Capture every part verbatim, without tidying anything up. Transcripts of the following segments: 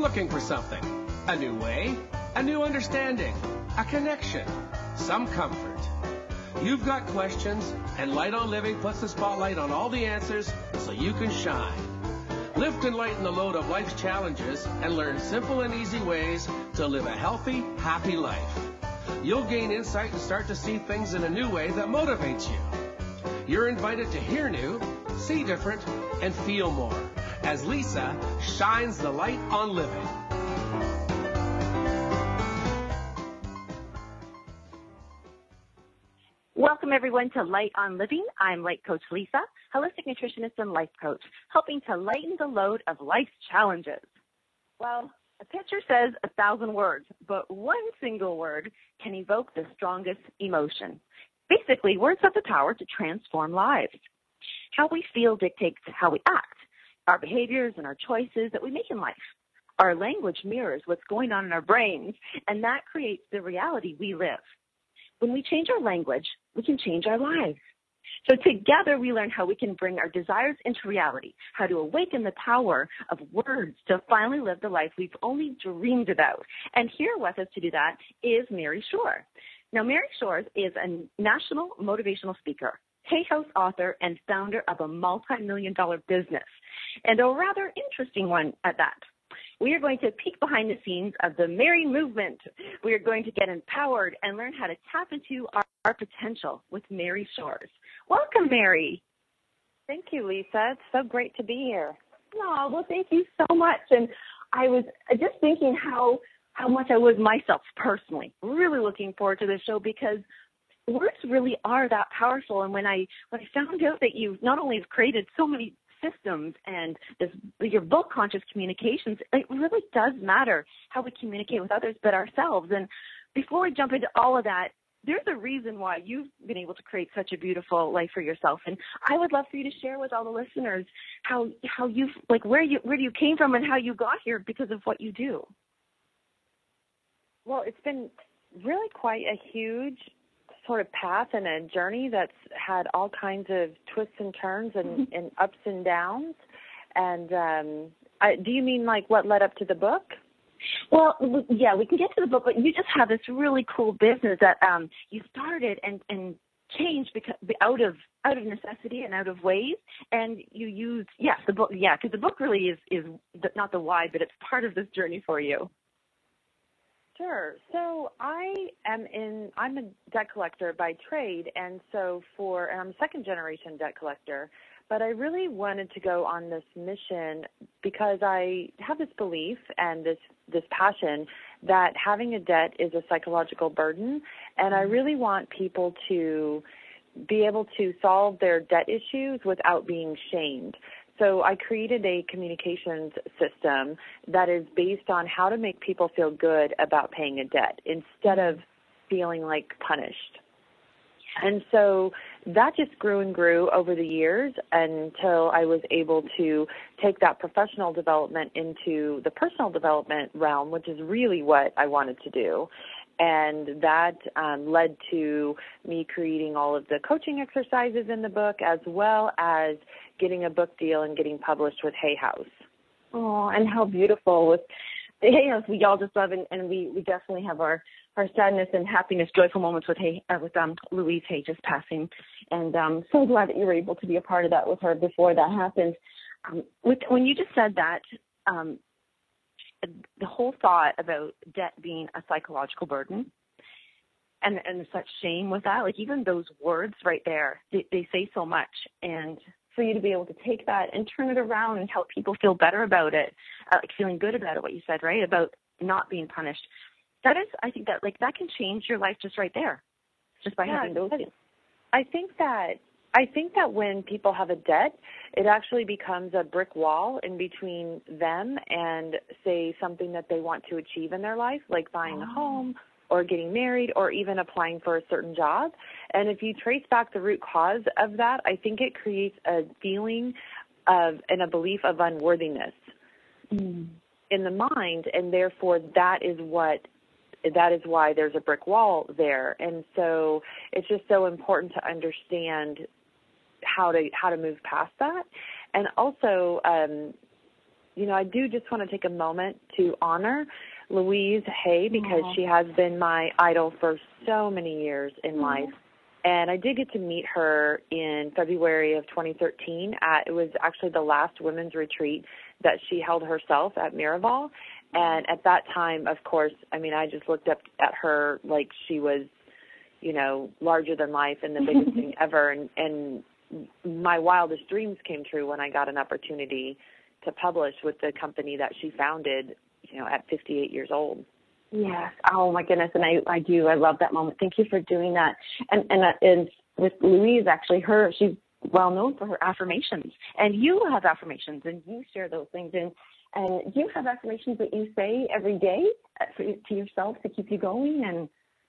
looking for something. A new way, a new understanding, a connection, some comfort. You've got questions, and Light on Living puts the spotlight on all the answers so you can shine. Lift and lighten the load of life's challenges and learn simple and easy ways to live a healthy, happy life. You'll gain insight and start to see things in a new way that motivates you. You're invited to hear new, see different, and feel more as Lisa shines the light on living. Welcome, everyone, to Light on Living. I'm Life Coach Lisa, holistic nutritionist and life coach, helping to lighten the load of life's challenges. Well, a picture says a thousand words, but one single word can evoke the strongest emotion. Basically, words have the power to transform lives. How we feel dictates how we act, our behaviors and our choices that we make in life. Our language mirrors what's going on in our brains, and that creates the reality we live. When we change our language, we can change our lives. So together we learn how we can bring our desires into reality, how to awaken the power of words to finally live the life we've only dreamed about. And here with us to do that is Mary Shore. Now, Mary Shore is a national motivational speaker, Hay House author, and founder of a multi-million dollar business, and a rather interesting one at that. We are going to peek behind the scenes of the Mary movement. We are going to get empowered and learn how to tap into our, our potential with Mary Shores. Welcome, Mary. Thank you, Lisa. It's so great to be here. Oh, well, thank you so much. And I was just thinking how how much I was myself personally really looking forward to this show, because words really are that powerful. And when I when I found out that you not only have created so many systems and this, your book, Conscious Communications, it really does matter how we communicate with others but ourselves. And before we jump into all of that, there's a reason why you've been able to create such a beautiful life for yourself. And I would love for you to share with all the listeners how how you've, like, where you where you came from and how you got here because of what you do. Well, it's been really quite a huge sort of path and a journey that's had all kinds of twists and turns and, and ups and downs. And um, I, do you mean like what led up to the book? Well, yeah, we can get to the book, but you just have this really cool business that um, you started and, and changed because out of out of necessity and out of ways, and you use yeah the book yeah because the book really is is not the why, but it's part of this journey for you. Sure. So I am in, I'm a debt collector by trade, and so for, and I'm a second generation debt collector, but I really wanted to go on this mission because I have this belief and this, this passion that having a debt is a psychological burden, and I really want people to be able to solve their debt issues without being shamed. So I created a communications system that is based on how to make people feel good about paying a debt instead of feeling like punished. And so that just grew and grew over the years until I was able to take that professional development into the personal development realm, which is really what I wanted to do. And that um, led to me creating all of the coaching exercises in the book, as well as getting a book deal and getting published with Hay House. Oh, and how beautiful. With Hay House, we all just love, and, and we, we definitely have our, our sadness and happiness, joyful moments with Hay, uh, with um, Louise Hay just passing. And I'm um, so glad that you were able to be a part of that with her before that happened. Um, with, when you just said that, um, the whole thought about debt being a psychological burden and, and such shame with that, like even those words right there, they, they say so much. And for you to be able to take that and turn it around and help people feel better about it, uh, like feeling good about it, what you said, right, about not being punished, that is, I think that like that can change your life just right there, just by yeah, having those things. I think that I think that when people have a debt, it actually becomes a brick wall in between them and, say, something that they want to achieve in their life, like buying a home or getting married or even applying for a certain job. And if you trace back the root cause of that, I think it creates a feeling of and a belief of unworthiness mm. in the mind, and therefore that is what that is why there's a brick wall there. And so it's just so important to understand how to how to move past that. And also, um, you know, I do just want to take a moment to honor Louise Hay because Aww. she has been my idol for so many years in Aww. life. And I did get to meet her in February of twenty thirteen. At, it was actually the last women's retreat that she held herself at Miraval. And at that time, of course, I mean, I just looked up at her like she was, you know, larger than life and the biggest thing ever. And, and my wildest dreams came true when I got an opportunity to publish with the company that she founded, you know, at fifty-eight years old. Yes. Oh my goodness. And I, I do. I love that moment. Thank you for doing that. And, and, uh, and with Louise, actually, her, she's well known for her affirmations, and you have affirmations and you share those things. And, and do you have affirmations that you say every day for, to yourself to keep you going? And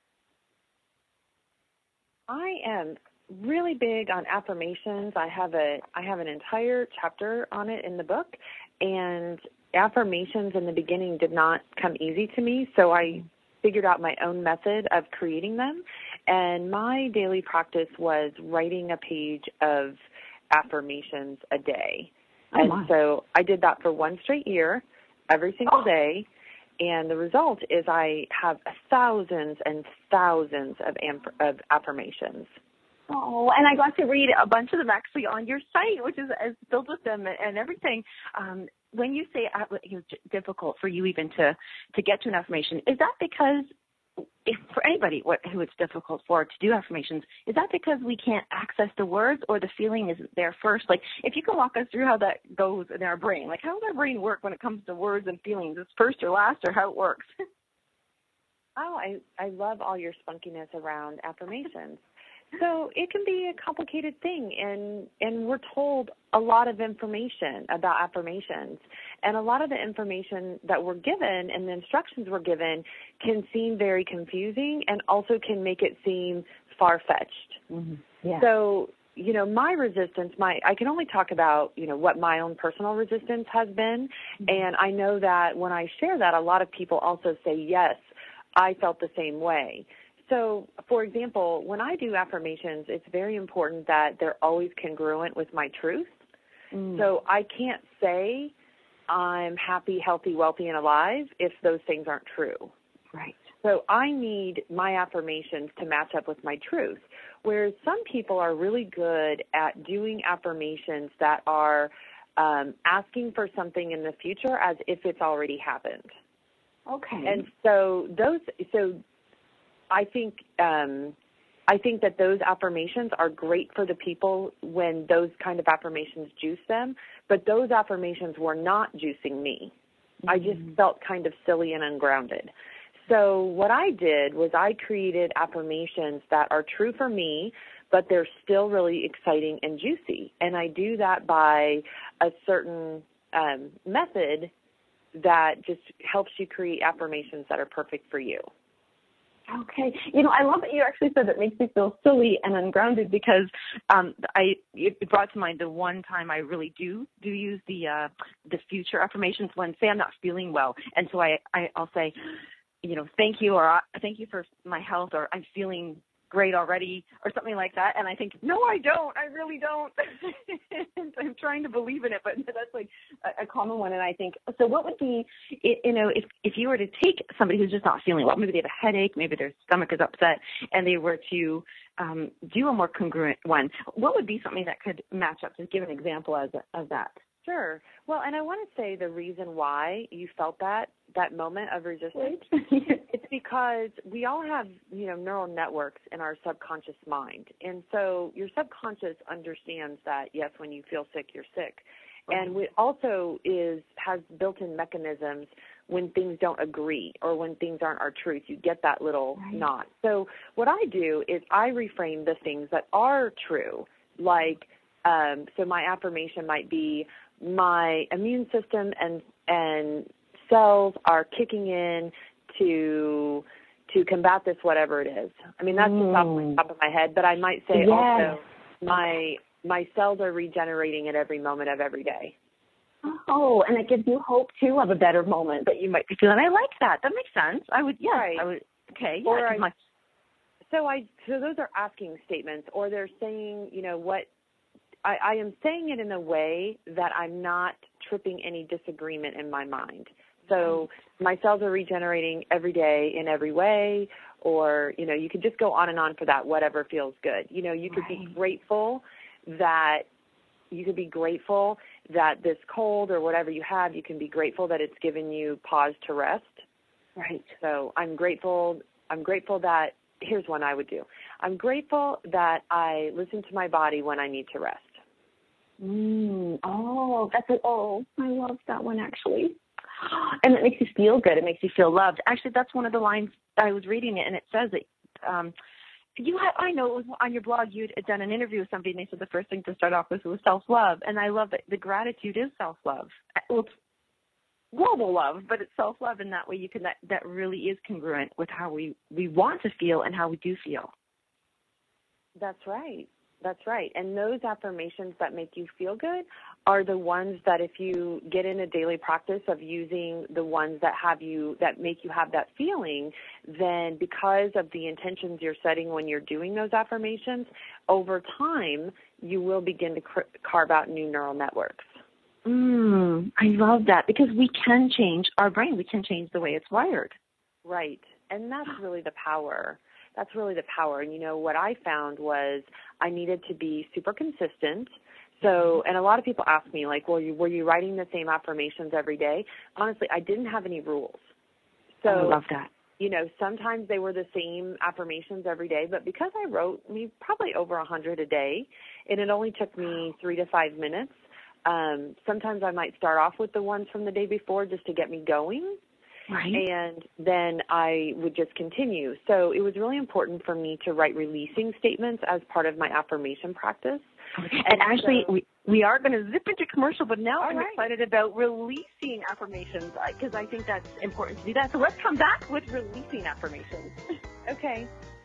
I am really big on affirmations. I have a, I have an entire chapter on it in the book, and affirmations in the beginning did not come easy to me, so I figured out my own method of creating them. And my daily practice was writing a page of affirmations a day. Oh, and my. So I did that for one straight year, every single oh. day. And the result is I have thousands and thousands of, amp- of affirmations. Oh, and I got to read a bunch of them actually on your site, which is, is filled with them and, and everything. Um, when you say uh, it's difficult for you even to, to get to an affirmation, is that because, if for anybody what, who it's difficult for to do affirmations, is that because we can't access the words or the feeling isn't there first? Like, if you can walk us through how that goes in our brain, like how does our brain work when it comes to words and feelings? Is it first or last, or how it works? Oh, I, I love all your spunkiness around affirmations. So it can be a complicated thing, and, and we're told a lot of information about affirmations, and a lot of the information that we're given and the instructions we're given can seem very confusing and also can make it seem far-fetched. Mm-hmm. Yeah. So, you know, my resistance, my I can only talk about, you know, what my own personal resistance has been, mm-hmm. and I know that when I share that, a lot of people also say, yes, I felt the same way. So, for example, when I do affirmations, it's very important that they're always congruent with my truth. Mm. So I can't say I'm happy, healthy, wealthy, and alive if those things aren't true. Right. So I need my affirmations to match up with my truth, whereas some people are really good at doing affirmations that are um, asking for something in the future as if it's already happened. Okay. And so those – so. I think um, I think that those affirmations are great for the people when those kind of affirmations juice them, but those affirmations were not juicing me. Mm-hmm. I just felt kind of silly and ungrounded. So what I did was I created affirmations that are true for me, but they're still really exciting and juicy. And I do that by a certain um, method that just helps you create affirmations that are perfect for you. Okay. You know, I love that you actually said that makes me feel silly and ungrounded because um, I it brought to mind the one time I really do do use the uh, the future affirmations when, say, I'm not feeling well. And so I, I, I'll say, you know, thank you, or uh, thank you for my health, or I'm feeling great already, or something like that. And I think, no, I don't. I really don't. I'm trying to believe in it, but that's like a, a common one. And I think, so what would be, you know, if, if you were to take somebody who's just not feeling well, maybe they have a headache, maybe their stomach is upset, and they were to um, do a more congruent one, what would be something that could match up? Just give an example as of that. Sure. Well, and I want to say the reason why you felt that, that moment of resistance, it's because we all have, you know, neural networks in our subconscious mind. And so your subconscious understands that, yes, when you feel sick, you're sick. Right. And it also is, has built-in mechanisms when things don't agree or when things aren't our truth. You get that little right. knot. So what I do is I reframe the things that are true, like, um, so my affirmation might be, my immune system and and cells are kicking in to to combat this, whatever it is. I mean, that's mm. just off the top of my head, but I might say yes. also my my cells are regenerating at every moment of every day. Oh, and it gives you hope too of a better moment that you might be feeling. I like that. That makes sense. I would, yes, right. I would. Okay, yeah. Or I, my, so I so those are asking statements, or they're saying, you know, what. I, I am saying it in a way that I'm not tripping any disagreement in my mind. So my cells are regenerating every day in every way, or, you know, you could just go on and on for that, whatever feels good. You know, you could Right. be grateful that you could be grateful that this cold or whatever you have, you can be grateful that it's given you pause to rest. Right. So I'm grateful. I'm grateful that, here's one I would do. I'm grateful that I listen to my body when I need to rest. Mm, oh, that's it. Oh, I love that one, actually. And it makes you feel good. It makes you feel loved. Actually, that's one of the lines. I was reading it, and it says that um, you had, I know it was on your blog, you'd done an interview with somebody, and they said the first thing to start off with was self-love. And I love that the gratitude is self-love. Well, it's global love, but it's self-love, and that way you can, that, that really is congruent with how we, we want to feel and how we do feel. That's right. That's right. And those affirmations that make you feel good are the ones that if you get in a daily practice of using the ones that have you, that make you have that feeling, then because of the intentions you're setting when you're doing those affirmations, over time, you will begin to cr- carve out new neural networks. Mm, I love that, because we can change our brain. We can change the way it's wired. Right. And that's really the power. That's really the power. And, you know, what I found was I needed to be super consistent. So, and a lot of people ask me, like, well, you, were you writing the same affirmations every day? Honestly, I didn't have any rules. So, I love that. You know, sometimes they were the same affirmations every day, but because I wrote me probably over a hundred a day, and it only took me three to five minutes, um, sometimes I might start off with the ones from the day before just to get me going. Right. And then I would just continue. So it was really important for me to write releasing statements as part of my affirmation practice. And, and actually, so, we, we are going to zip into commercial, but now I'm right. excited about releasing affirmations, because I think that's important to do that. So let's come back with releasing affirmations. Okay.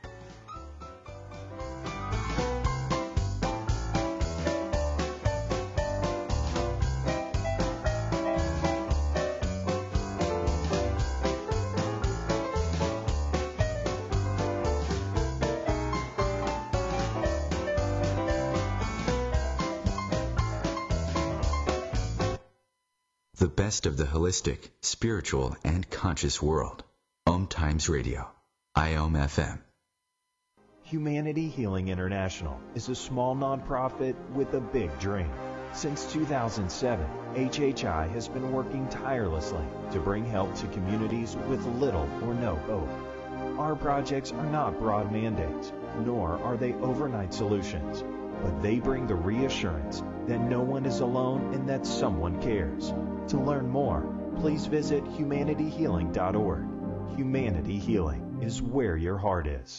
The best of the holistic, spiritual, and conscious world. Om Times Radio. I O M F M. Humanity Healing International is a small nonprofit with a big dream. Since two thousand seven, H H I has been working tirelessly to bring help to communities with little or no hope. Our projects are not broad mandates, nor are they overnight solutions, but they bring the reassurance that no one is alone and that someone cares. To learn more, please visit humanity healing dot org. Humanity Healing is where your heart is.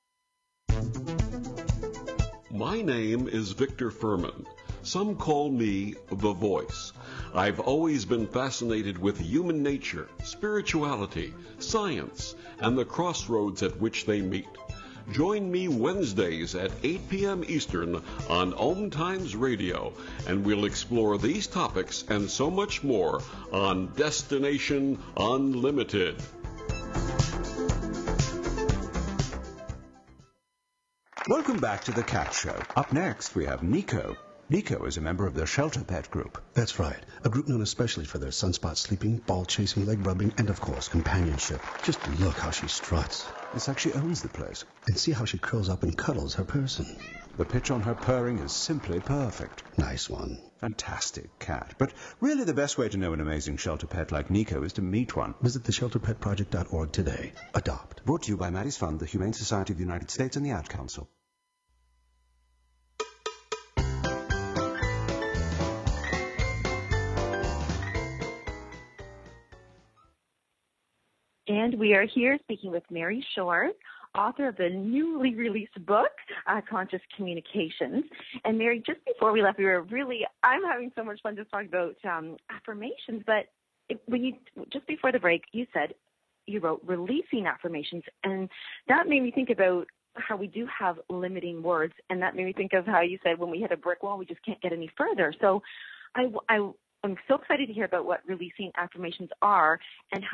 My name is Victor Furman. Some call me The Voice. I've always been fascinated with human nature, spirituality, science, and the crossroads at which they meet. Join me Wednesdays at eight p.m. Eastern on Om Times Radio, and we'll explore these topics and so much more on Destination Unlimited. Welcome back to The Cat Show. Up next, we have Nico. Nico is a member of the Shelter Pet Group. That's right. A group known especially for their sunspot sleeping, ball chasing, leg rubbing, and of course, companionship. Just look how she struts. It's like she owns the place. And see how she curls up and cuddles her person. The pitch on her purring is simply perfect. Nice one. Fantastic cat. But really the best way to know an amazing shelter pet like Nico is to meet one. Visit the shelter pet project dot org today. Adopt. Brought to you by Maddie's Fund, the Humane Society of the United States, and the Ad Council. And we are here speaking with Mary Shores, author of the newly released book, uh, Conscious Communications. And Mary, just before we left, we were really, I'm having so much fun just talking about um, affirmations, but it, when you, just before the break, you said you wrote releasing affirmations, and that made me think about how we do have limiting words, and that made me think of how you said when we hit a brick wall, we just can't get any further. So I, I, I'm so excited to hear about what releasing affirmations are and how that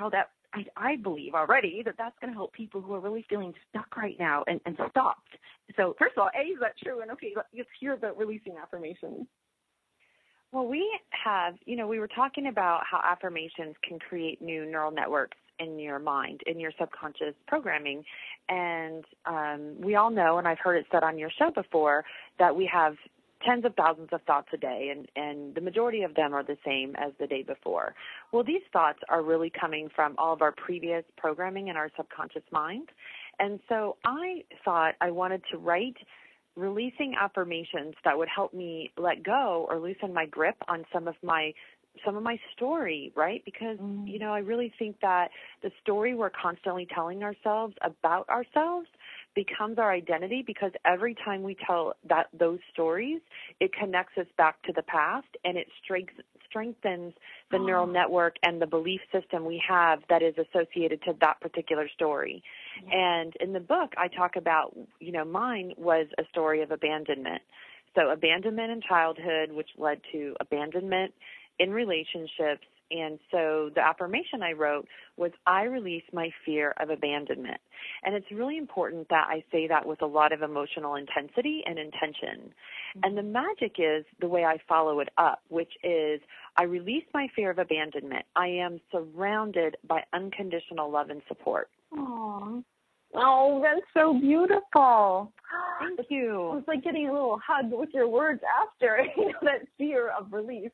I, I believe already that that's going to help people who are really feeling stuck right now and, and stopped. So first of all, A, is that true? And okay, let's hear about releasing affirmations. Well, we have, you know, we were talking about how affirmations can create new neural networks in your mind, in your subconscious programming. And um, we all know, and I've heard it said on your show before, that we have tens of thousands of thoughts a day, and, and the majority of them are the same as the day before. Well, these thoughts are really coming from all of our previous programming in our subconscious mind. And so I thought I wanted to write releasing affirmations that would help me let go or loosen my grip on some of my some of my story, right? Because, mm. you know, I really think that the story we're constantly telling ourselves about ourselves becomes our identity, because every time we tell that those stories, it connects us back to the past, and it strength, strengthens the oh. neural network and the belief system we have that is associated to that particular story. Yeah. And in the book, I talk about, you know, mine was a story of abandonment. So abandonment in childhood, which led to abandonment in relationships. And so the affirmation I wrote was, I release my fear of abandonment. And it's really important that I say that with a lot of emotional intensity and intention. Mm-hmm. And the magic is the way I follow it up, which is, I release my fear of abandonment. I am surrounded by unconditional love and support. Aww. Oh, that's so beautiful. Thank you. It's like getting a little hug with your words after, you know, that fear of release.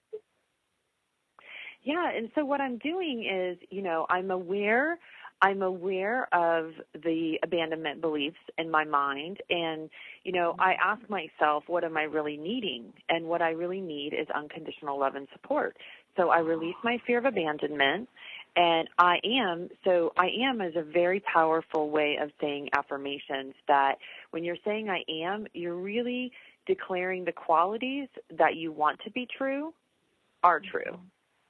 Yeah, and so what I'm doing is, you know, I'm aware, I'm aware of the abandonment beliefs in my mind, and, you know, I ask myself, what am I really needing? And what I really need is unconditional love and support. So I release my fear of abandonment, and I am, so I am is a very powerful way of saying affirmations, that when you're saying I am, you're really declaring the qualities that you want to be true are true.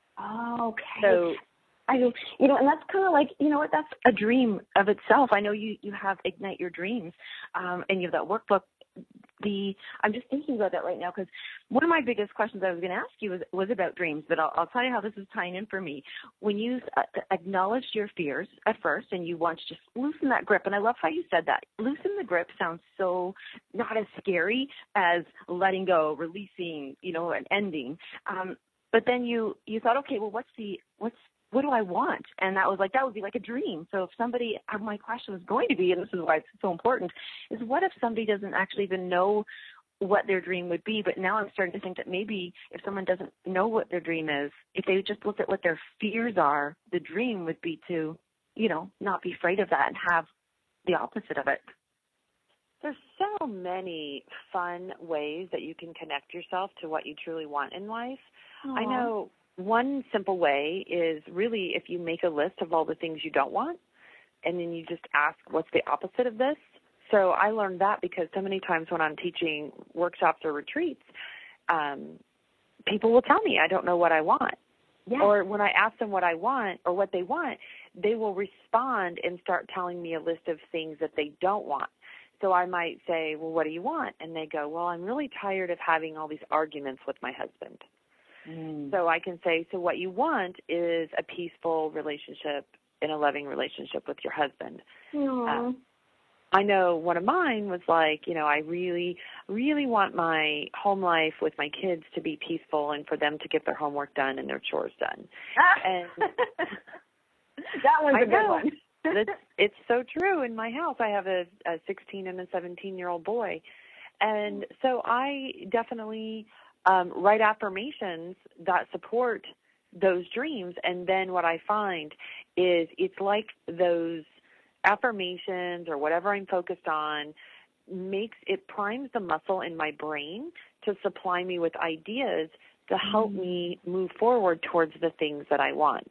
Oh, okay. So, I, you know, and that's kind of like, you know what, that's a dream of itself. I know you, you have Ignite Your Dreams, um, and you have that workbook. The I'm just thinking about that right now, because one of my biggest questions I was going to ask you was, was about dreams, but I'll, I'll tell you how this is tying in for me. When you uh, acknowledged your fears at first and you want to just loosen that grip, and I love how you said that. Loosen the grip sounds so not as scary as letting go, releasing, you know, and ending. Um, But then you, you thought, okay, well, what's the, what's, what do I want? And that was like, that would be like a dream. So if somebody, my question was going to be, and this is why it's so important, is what if somebody doesn't actually even know what their dream would be? But now I'm starting to think that maybe if someone doesn't know what their dream is, if they just looked at what their fears are, the dream would be to, you know, not be afraid of that and have the opposite of it. There's so many fun ways that you can connect yourself to what you truly want in life. Aww. I know one simple way is really if you make a list of all the things you don't want, and then you just ask, what's the opposite of this? So I learned that because so many times when I'm teaching workshops or retreats, um, people will tell me I don't know what I want. Yeah. Or when I ask them what I want or what they want, they will respond and start telling me a list of things that they don't want. So I might say, well, what do you want? And they go, well, I'm really tired of having all these arguments with my husband. Mm. So I can say, so what you want is a peaceful relationship and a loving relationship with your husband. Uh, I know one of mine was like, you know, I really, really want my home life with my kids to be peaceful and for them to get their homework done and their chores done. And that one's a good one. it's, it's so true. In my house, I have a, a sixteen and a seventeen-year-old boy. And so I definitely um, write affirmations that support those dreams. And then what I find is it's like those affirmations or whatever I'm focused on makes it primes the muscle in my brain to supply me with ideas to help mm. me move forward towards the things that I want.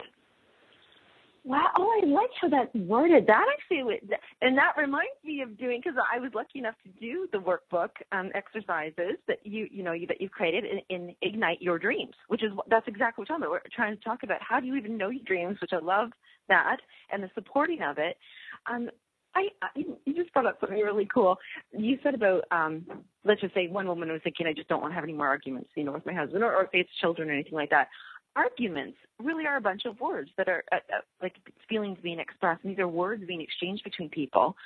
Wow. Oh, I like how that's worded. That actually, would, and that reminds me of doing, because I was lucky enough to do the workbook um, exercises that you, you know, you, that you've created in, in Ignite Your Dreams, which is, that's exactly what we're talking about. We're trying to talk about how do you even know your dreams, which I love that, and the supporting of it. Um, I, I, you just brought up something really cool. You said about, um, let's just say one woman was thinking, I just don't want to have any more arguments, you know, with my husband, or, or if it's children or anything like that. arguments really are a bunch of words that are uh, uh, like feelings being expressed. And these are words being exchanged between people.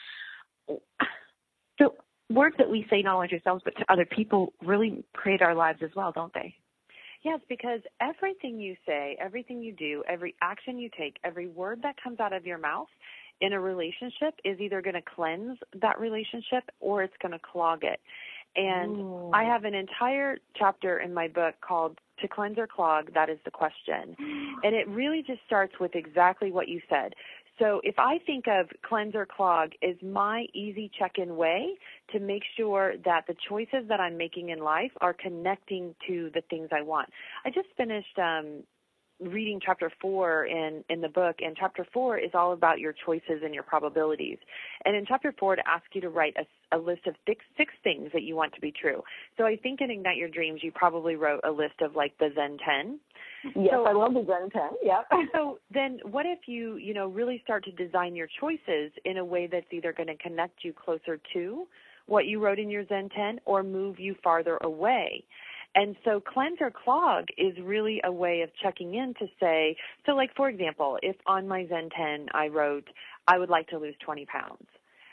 So words that we say not only to ourselves but to other people really create our lives as well, don't they? Yes, because everything you say, everything you do, every action you take, every word that comes out of your mouth in a relationship is either going to cleanse that relationship or it's going to clog it. And Ooh. I have an entire chapter in my book called To Cleanse or Clog, That is the Question. And it really just starts with exactly what you said. So if I think of cleanse or clog as my easy check-in way to make sure that the choices that I'm making in life are connecting to the things I want. I just finished um, reading chapter four in, in the book, and chapter four is all about your choices and your probabilities. And in chapter four, to ask you to write a, a list of six, six things that you want to be true. So I think in Ignite Your Dreams, you probably wrote a list of like the Zen ten. Yes, so, I love the Zen ten, yep. So then what if you, you know, really start to design your choices in a way that's either going to connect you closer to what you wrote in your Zen ten or move you farther away? And so cleanse or clog is really a way of checking in to say, so like, for example, if on my Zen ten I wrote, I would like to lose twenty pounds,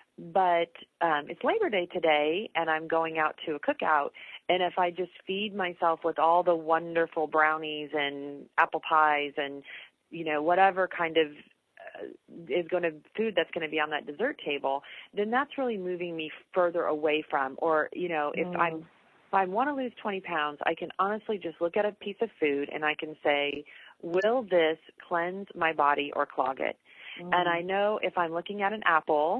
but um, it's Labor Day today and I'm going out to a cookout, and if I just feed myself with all the wonderful brownies and apple pies and, you know, whatever kind of uh, is going to, food that's going to be on that dessert table, then that's really moving me further away from, or, you know, if mm. I'm If I want to lose twenty pounds, I can honestly just look at a piece of food and I can say, will this cleanse my body or clog it? Mm. And I know if I'm looking at an apple,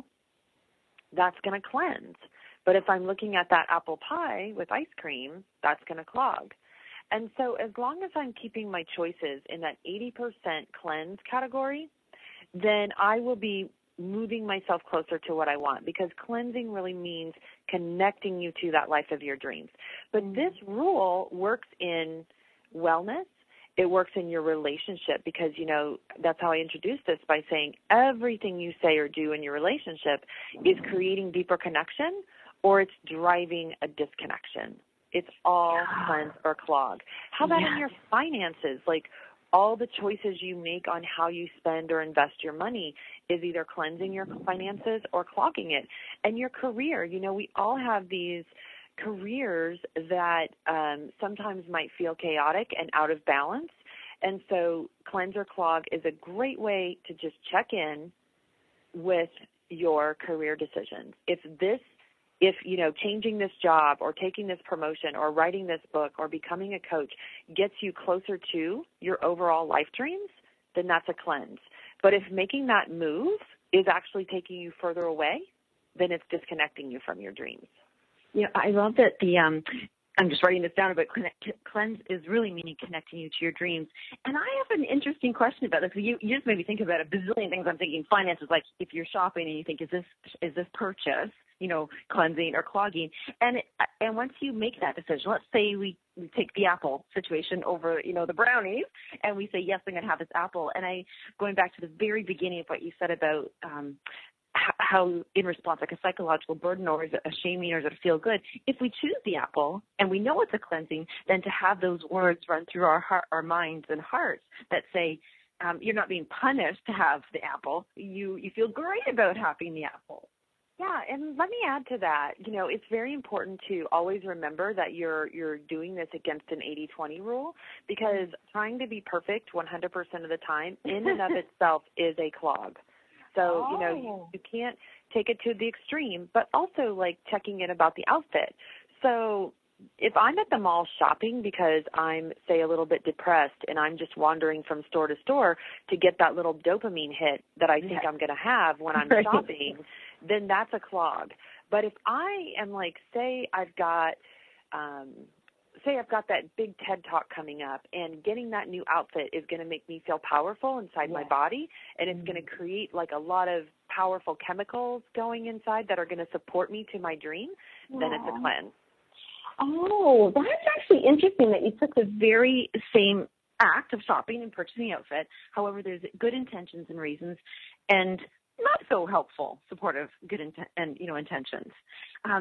that's going to cleanse. But if I'm looking at that apple pie with ice cream, that's going to clog. And so as long as I'm keeping my choices in that eighty percent cleanse category, then I will be moving myself closer to what I want, because cleansing really means connecting you to that life of your dreams. But mm-hmm. this rule works in wellness. It works in your relationship, because, you know, that's how I introduced this by saying everything you say or do in your relationship is creating deeper connection or it's driving a disconnection. It's all yeah. cleanse or clog. How about yes. in your finances? Like, all the choices you make on how you spend or invest your money is either cleansing your finances or clogging it. And your career, you know, we all have these careers that um, sometimes might feel chaotic and out of balance. And so cleanse or clog is a great way to just check in with your career decisions. If this If, you know, changing this job or taking this promotion or writing this book or becoming a coach gets you closer to your overall life dreams, then that's a cleanse. But if making that move is actually taking you further away, then it's disconnecting you from your dreams. Yeah, I love that the, um, I'm just writing this down, but connect, cleanse is really meaning connecting you to your dreams. And I have an interesting question about this. You, you just made me think about a bazillion things. I'm thinking finances, like if you're shopping and you think, is this, is this purchase, you know, cleansing or clogging? And, it, and once you make that decision, let's say we, we take the apple situation over, you know, the brownies, and we say, yes, I'm going to have this apple. And I, going back to the very beginning of what you said about, um, how in response, like a psychological burden, or is it a shaming, or is it a feel good? If we choose the apple and we know it's a cleansing, then to have those words run through our heart, our minds and hearts that say, um, you're not being punished to have the apple. You, you feel great about having the apple. Yeah, and let me add to that. You know, it's very important to always remember that you're you're doing this against an eighty twenty rule, because trying to be perfect one hundred percent of the time in and of itself is a clog. So, oh. you know, you, you can't take it to the extreme, but also like checking in about the outfit. So if I'm at the mall shopping because I'm, say, a little bit depressed and I'm just wandering from store to store to get that little dopamine hit that I think yes. I'm going to have when I'm right. shopping, then that's a clog. But if I am like, say I've got um, say I've got that big TED Talk coming up, and getting that new outfit is going to make me feel powerful inside yes. my body, and it's mm-hmm. going to create like a lot of powerful chemicals going inside that are going to support me to my dream, wow. then it's a cleanse. Oh, that's actually interesting that you took the very same act of shopping and purchasing the outfit. However, there's good intentions and reasons, and not so helpful, supportive, good inten- and you know intentions. Um, I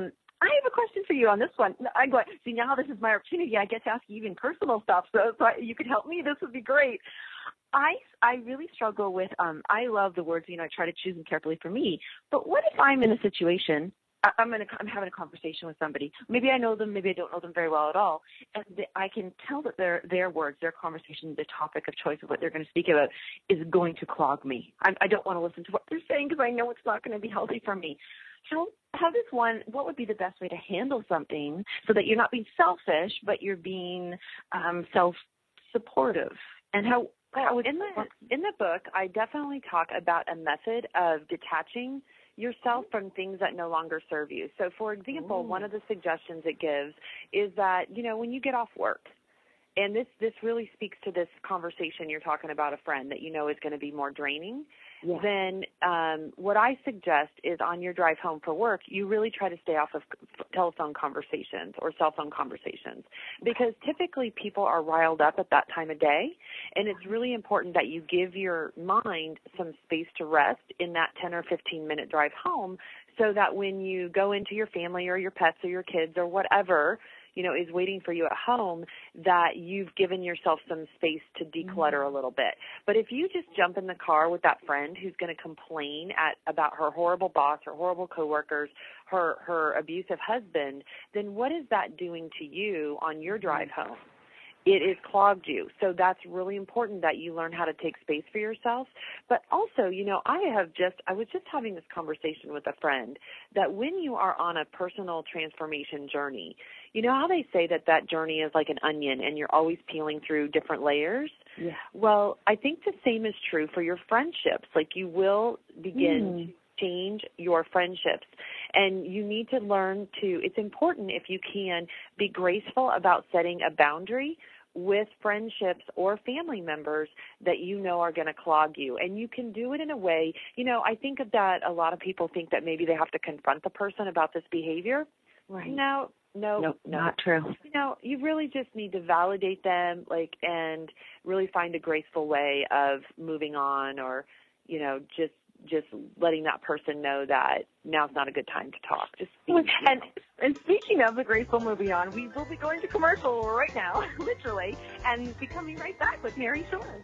I have a question for you on this one. I'm going, see, now this is my opportunity. I get to ask you even personal stuff, so, so you could help me. This would be great. I, I really struggle with, um, I love the words, you know, I try to choose them carefully for me. But what if I'm in a situation, I, I'm, in a, I'm having a conversation with somebody. Maybe I know them, maybe I don't know them very well at all. And they, I can tell that their their words, their conversation, the topic of choice of what they're going to speak about is going to clog me. I, I don't want to listen to what they're saying because I know it's not going to be healthy for me. How, how does one, what would be the best way to handle something so that you're not being selfish, but you're being um, self-supportive? And how, how would in the in the book, I definitely talk about a method of detaching yourself from things that no longer serve you. So, for example, Ooh. one of the suggestions it gives is that, you know, when you get off work, and this, this really speaks to this conversation you're talking about a friend that you know is going to be more draining, yeah. then um, what I suggest is on your drive home for work, you really try to stay off of telephone conversations or cell phone conversations because typically people are riled up at that time of day, and it's really important that you give your mind some space to rest in that ten or fifteen minute drive home so that when you go into your family or your pets or your kids or whatever, you know, is waiting for you at home, that you've given yourself some space to declutter mm-hmm. a little bit. But if you just jump in the car with that friend who's going to complain at about her horrible boss, her horrible coworkers, her her abusive husband, then what is that doing to you on your drive home? It has clogged you. So that's really important that you learn how to take space for yourself. But also, you know, I have just, I was just having this conversation with a friend that when you are on a personal transformation journey, you know how they say that that journey is like an onion and you're always peeling through different layers? Yeah. Well, I think the same is true for your friendships. Like you will begin mm. to change your friendships. And you need to learn to, it's important if you can, be graceful about setting a boundary with friendships or family members that you know are going to clog you. And you can do it in a way, you know, I think of that a lot of people think that maybe they have to confront the person about this behavior. Right. No, no, nope, no. Not true. You know, you really just need to validate them, like, and really find a graceful way of moving on or, you know, just just letting that person know that now's not a good time to talk. Just speak, and, and speaking of the graceful moving on, we will be going to commercial right now, literally, and be coming right back with Mary Shores.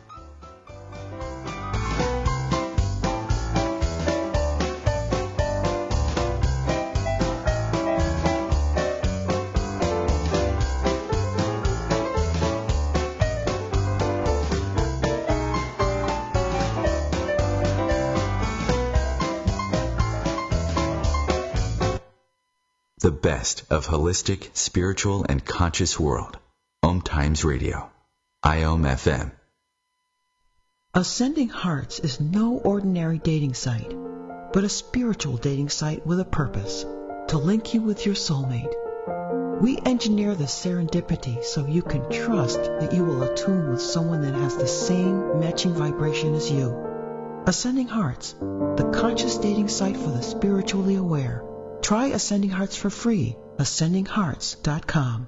The best of holistic, spiritual, and conscious world. Om Times Radio. I O M F M. Ascending Hearts is no ordinary dating site, but a spiritual dating site with a purpose, to link you with your soulmate. We engineer the serendipity so you can trust that you will attune with someone that has the same matching vibration as you. Ascending Hearts, the conscious dating site for the spiritually aware. Try Ascending Hearts for free. ascending hearts dot com.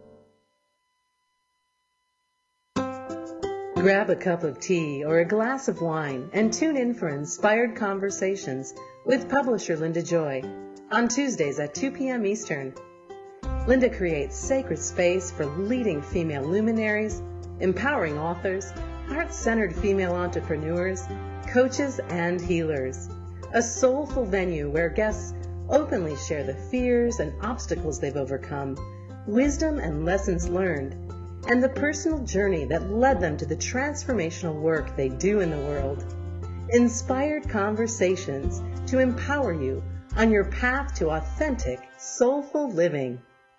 Grab a cup of tea or a glass of wine and tune in for Inspired Conversations with publisher Linda Joy on Tuesdays at two p.m. Eastern. Linda creates sacred space for leading female luminaries, empowering authors, heart-centered female entrepreneurs, coaches, and healers. A soulful venue where guests openly share the fears and obstacles they've overcome, wisdom and lessons learned, and the personal journey that led them to the transformational work they do in the world. Inspired Conversations to empower you on your path to authentic, soulful living.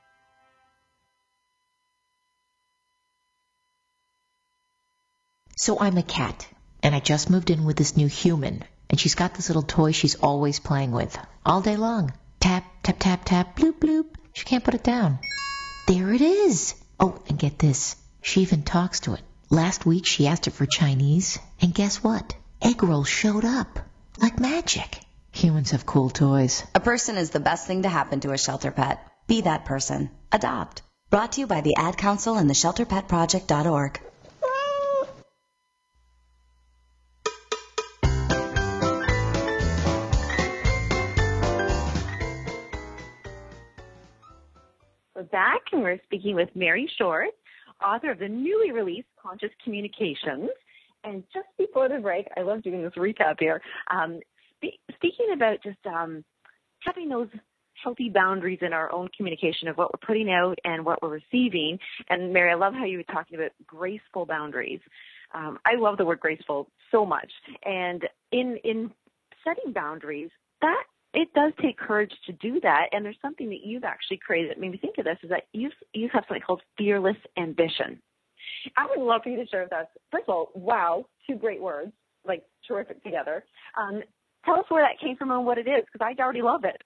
So I'm a cat, and I just moved in with this new human. And she's got this little toy she's always playing with, all day long. Tap, tap, tap, tap, bloop, bloop. She can't put it down. There it is. Oh, and get this. She even talks to it. Last week she asked it for Chinese, and guess what? Egg rolls showed up. Like magic. Humans have cool toys. A person is the best thing to happen to a shelter pet. Be that person. Adopt. Brought to you by the Ad Council and the shelter pet project dot org. We're back, and we're speaking with Mary Shores, author of the newly released Conscious Communications. And just before the break, I love doing this recap here, um, spe- speaking about just um, having those healthy boundaries in our own communication of what we're putting out and what we're receiving. And Mary, I love how you were talking about graceful boundaries. Um, I love the word graceful so much. And in in setting boundaries, that it does take courage to do that, and there's something that you've actually created that made me think of this, is that you you have something called fearless ambition. I would love for you to share with us, first of all, wow, two great words, like terrific together. Um, tell us where that came from and what it is, because I already love it.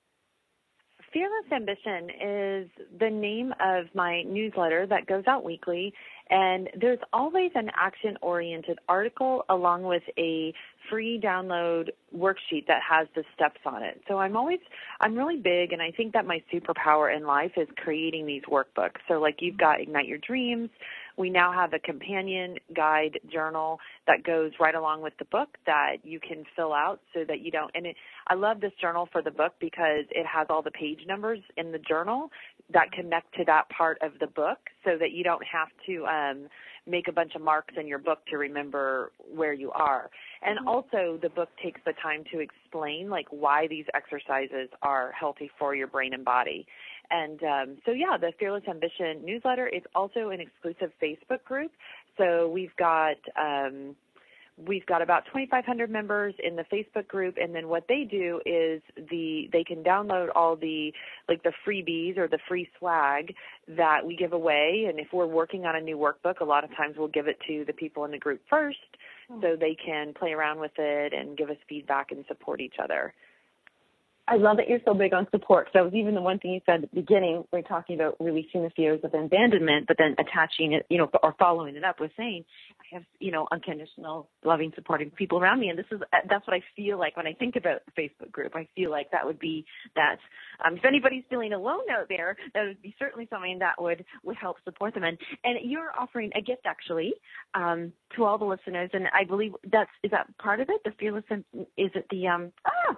Fearless Ambition is the name of my newsletter that goes out weekly, and there's always an action-oriented article along with a free download worksheet that has the steps on it. So I'm always, I'm really big, and I think that my superpower in life is creating these workbooks. So like you've got Ignite Your Dreams. We now have a companion guide journal that goes right along with the book that you can fill out so that you don't, and it, I love this journal for the book because it has all the page numbers in the journal that connect to that part of the book so that you don't have to um, make a bunch of marks in your book to remember where you are. And mm-hmm. also the book takes the time to explain like why these exercises are healthy for your brain and body. And um, so, yeah, the Fearless Ambition newsletter is also an exclusive Facebook group. So we've got um, we've got about twenty-five hundred members in the Facebook group, and then what they do is the they can download all the like the freebies or the free swag that we give away. And if we're working on a new workbook, a lot of times we'll give it to the people in the group first, oh. so they can play around with it and give us feedback and support each other. I love that you're so big on support. So that was even the one thing you said at the beginning when talking about releasing the fears of abandonment, but then attaching it, you know, or following it up with saying, I have, you know, unconditional, loving, supporting people around me. And this is, that's what I feel like when I think about the Facebook group. I feel like that would be that, um, if anybody's feeling alone out there, that would be certainly something that would, would help support them. And, and you're offering a gift actually, um, to all the listeners. And I believe that's, is that part of it? The fearless, is it the, um, ah,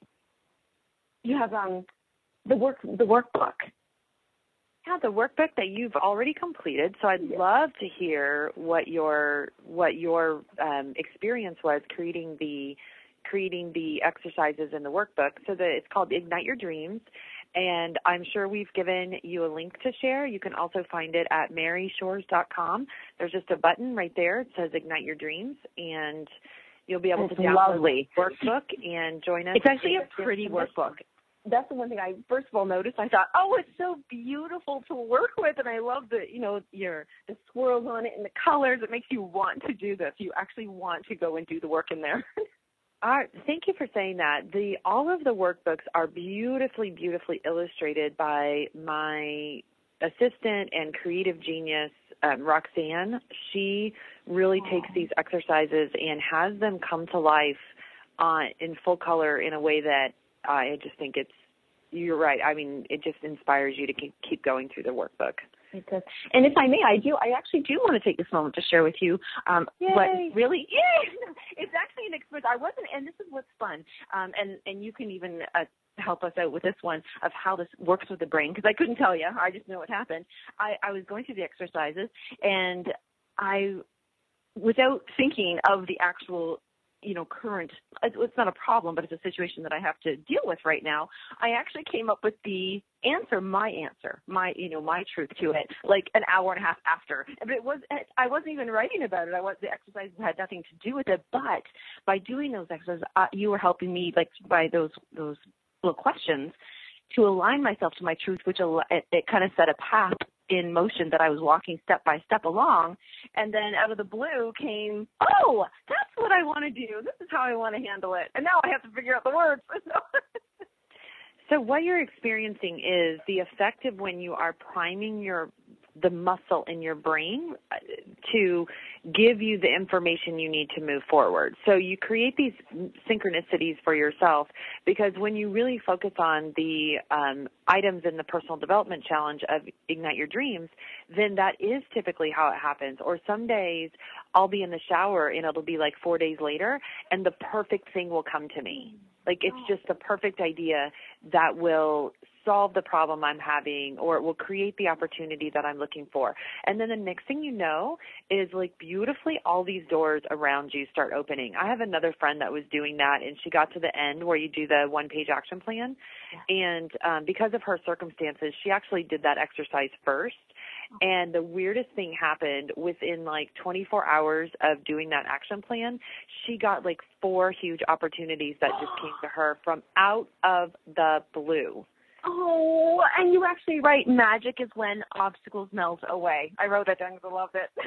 you have um, the work the workbook. Yeah, the workbook that you've already completed. So I'd yeah. love to hear what your what your um, experience was creating the creating the exercises in the workbook. So that it's called Ignite Your Dreams, and I'm sure we've given you a link to share. You can also find it at mary shores dot com. There's just a button right there. It says Ignite Your Dreams, and you'll be able it's to download lovely. the workbook and join us. It's actually a pretty workbook. That's the one thing I first of all noticed. I thought, oh, it's so beautiful to work with, and I love the, you know, your the swirls on it and the colors. It makes you want to do this. You actually want to go and do the work in there. Uh, thank you for saying that. The all of the workbooks are beautifully, beautifully illustrated by my assistant and creative genius, um, Roxanne. She really oh. takes these exercises and has them come to life uh, in full color in a way that I just think it's, you're right. I mean, it just inspires you to keep going through the workbook. It does. And if I may, I do, I actually do want to take this moment to share with you um, what really, yay! It's actually an experience. I wasn't, and this is what's fun. Um, and, and you can even uh, help us out with this one of how this works with the brain, because I couldn't tell you. I just know what happened. I, I was going through the exercises, and I, without thinking of the actual you know, current, it's not a problem, but it's a situation that I have to deal with right now. I actually came up with the answer, my answer, my, you know, my truth to it, like an hour and a half after. But it was, I wasn't even writing about it. I was, the exercises had nothing to do with it. But by doing those exercises, uh, you were helping me, like by those, those little questions, to align myself to my truth, which it, it kind of set a path in motion that I was walking step by step along. And then out of the blue came, oh, that's what I want to do. This is how I want to handle it. And now I have to figure out the words. So what you're experiencing is the effect of when you are priming your the muscle in your brain to give you the information you need to move forward. So you create these synchronicities for yourself, because when you really focus on the um, items in the personal development challenge of Ignite Your Dreams, then that is typically how it happens. Or some days I'll be in the shower and it'll be like four days later and the perfect thing will come to me. Like it's just the perfect idea that will solve the problem I'm having, or it will create the opportunity that I'm looking for. And then the next thing you know is like beautifully all these doors around you start opening. I have another friend that was doing that, and she got to the end where you do the one-page action plan. Yeah. And um, because of her circumstances, she actually did that exercise first. And the weirdest thing happened within like twenty-four hours of doing that action plan. She got like four huge opportunities that just came to her from out of the blue. Oh, and you were actually right. Magic is when obstacles melt away. I wrote that down because I loved it.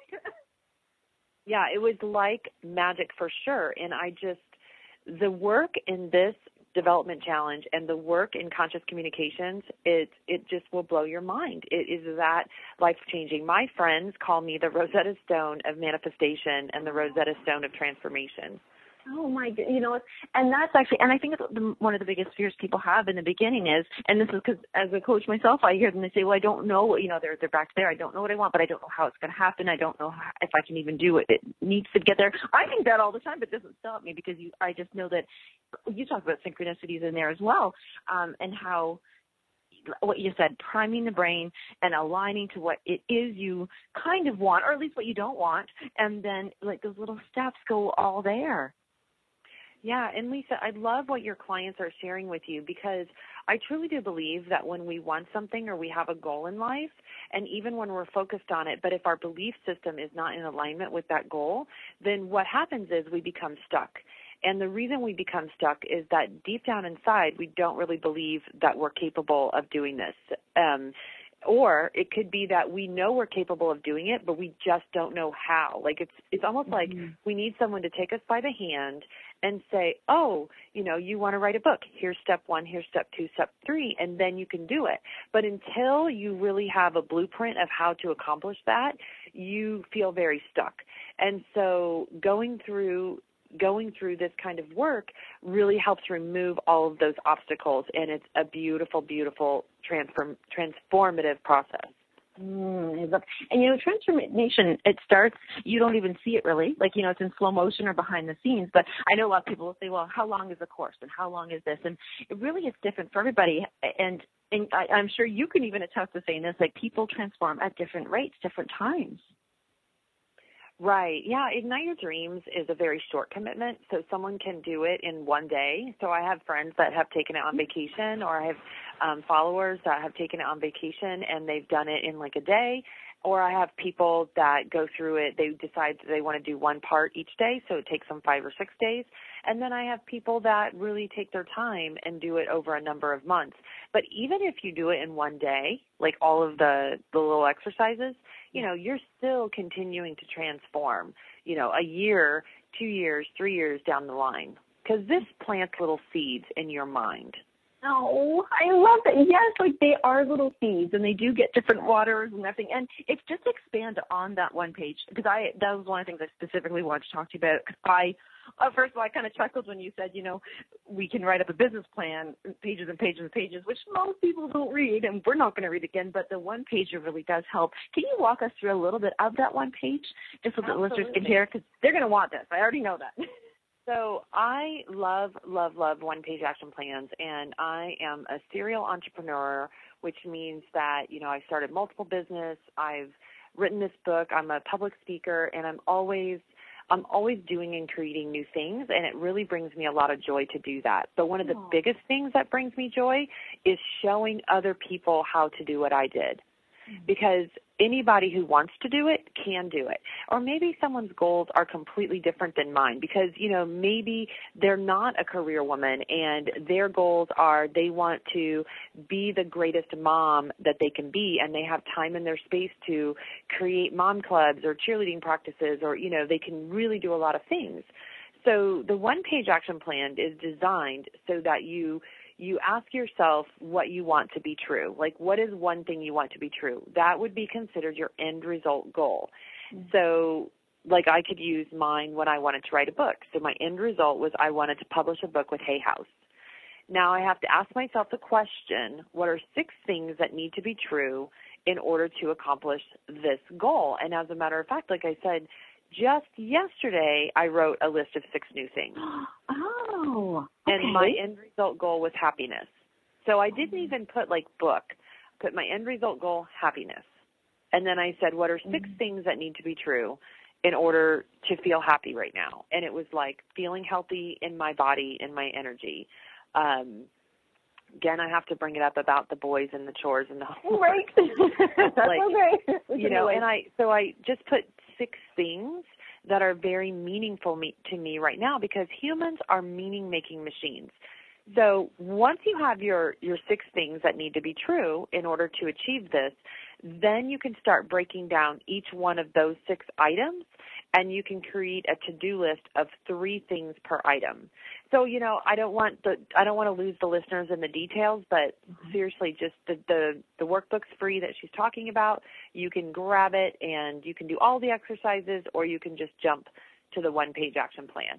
Yeah, it was like magic for sure. And I just, the work in this development challenge and the work in conscious communications, it it just will blow your mind. It is that life-changing. My friends call me the Rosetta Stone of manifestation and the Rosetta Stone of transformation. Oh my God, you know, and that's actually, and I think it's the, one of the biggest fears people have in the beginning is, and this is because as a coach myself, I hear them, they say, well, I don't know, you know, they're, they're back there. I don't know what I want, but I don't know how it's going to happen. I don't know how, if I can even do it. It needs to get there. I think that all the time, but it doesn't stop me because you, I just know that you talk about synchronicities in there as well, um, and how, what you said, priming the brain and aligning to what it is you kind of want, or at least what you don't want. And then like those little steps go all there. Yeah, and Lisa, I love what your clients are sharing with you because I truly do believe that when we want something or we have a goal in life, and even when we're focused on it, but if our belief system is not in alignment with that goal, then what happens is we become stuck. And the reason we become stuck is that deep down inside, we don't really believe that we're capable of doing this. Um, Or it could be that we know we're capable of doing it, but we just don't know how. Like it's it's almost mm-hmm. like we need someone to take us by the hand and say, oh, you know, you want to write a book. Here's step one, here's step two, step three, and then you can do it. But until you really have a blueprint of how to accomplish that, you feel very stuck. And so going through going through this kind of work really helps remove all of those obstacles, and it's a beautiful, beautiful transform, transformative process. Mm, and, you know, transformation, it starts, you don't even see it really. Like, you know, it's in slow motion or behind the scenes. But I know a lot of people will say, well, how long is the course and how long is this? And it really is different for everybody. And, and I, I'm sure you can even attest to saying this, like people transform at different rates, different times. Right. Yeah. Ignite Your Dreams is a very short commitment, so someone can do it in one day. So I have friends that have taken it on vacation, or I have um, followers that have taken it on vacation and they've done it in like a day. Or I have people that go through it, they decide that they want to do one part each day, so it takes them five or six days. And then I have people that really take their time and do it over a number of months. But even if you do it in one day, like all of the, the little exercises, you know, you're still continuing to transform, you know, a year, two years, three years down the line. Because this plants little seeds in your mind. Oh, I love that. Yes, like they are little seeds, and they do get different waters and everything. And it's just expand on that one page, because I that was one of the things I specifically wanted to talk to you about. Because I, uh, first of all, I kind of chuckled when you said, you know, we can write up a business plan, pages and pages and pages, which most people don't read, and we're not going to read again. But the one pager really does help. Can you walk us through a little bit of that one page, just so that listeners can hear? Because they're going to want this. I already know that. So I love, love, love one-page action plans, and I am a serial entrepreneur, which means that, you know, I've started multiple business, I've written this book, I'm a public speaker, and I'm always I'm always doing and creating new things, and it really brings me a lot of joy to do that. So one of the Aww. biggest things that brings me joy is showing other people how to do what I did. Because anybody who wants to do it can do it. Or maybe someone's goals are completely different than mine because, you know, maybe they're not a career woman and their goals are they want to be the greatest mom that they can be, and they have time in their space to create mom clubs or cheerleading practices, or, you know, they can really do a lot of things. So the one-page action plan is designed so that you you ask yourself what you want to be true. Like, what is one thing you want to be true? That would be considered your end result goal. Mm-hmm. So, like, I could use mine when I wanted to write a book. So my end result was I wanted to publish a book with Hay House. Now I have to ask myself the question, what are six things that need to be true in order to accomplish this goal? And as a matter of fact, like I said, just yesterday, I wrote a list of six new things. Oh, okay. And my end result goal was happiness. So I didn't even put like book. I put my end result goal, happiness. And then I said, what are six mm-hmm. things that need to be true in order to feel happy right now? And it was like feeling healthy in my body, in my energy. Um, again, I have to bring it up about the boys and the chores and the homework. Right. That's like, okay. You know, and I, so I just put six things that are very meaningful me, to me right now, because humans are meaning-making machines. So once you have your, your six things that need to be true in order to achieve this, then you can start breaking down each one of those six items, and you can create a to-do list of three things per item. So, you know, I don't want the I don't want to lose the listeners in the details, but mm-hmm. seriously, just the, the the workbook's free that she's talking about. You can grab it, and you can do all the exercises, or you can just jump to the one-page action plan.